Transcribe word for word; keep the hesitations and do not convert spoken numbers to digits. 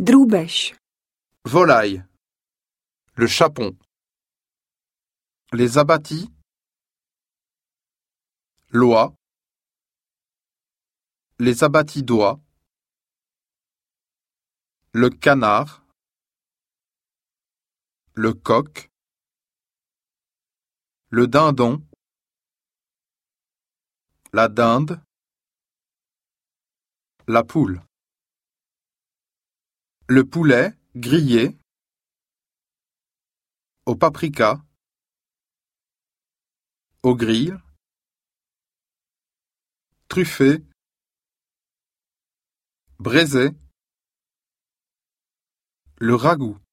Drůbež. Volaille. Le chapon. Les abattis. L'oie. Les abattis d'oie. Le canard. Le coq. Le dindon. La dinde. La poule. Le poulet grillé au paprika, au grill, truffé, braisé, le ragoût.